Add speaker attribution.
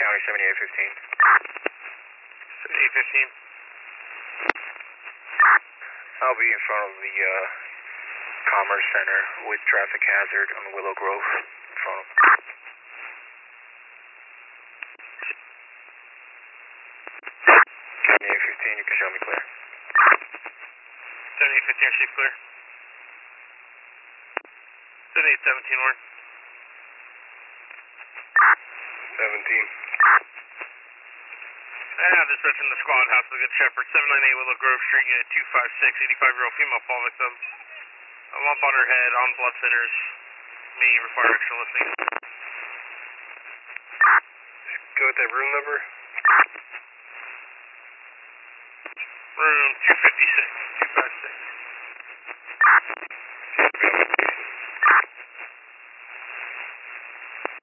Speaker 1: County 7815.
Speaker 2: 7815.
Speaker 1: I'll be in front of the Commerce Center with traffic hazard on Willow Grove in front of. 7815, you can show me clear.
Speaker 2: 7815, I see clear. 7817, Warren.
Speaker 1: 17.
Speaker 2: Dispatch in the squad house of the Good Shepherd, 798 Willow Grove Street, Unit 256, 85-year-old female fall victim. A lump on her head, on blood thinners, may require extra lifting.
Speaker 1: Go with that room number.
Speaker 2: Room 256, 256.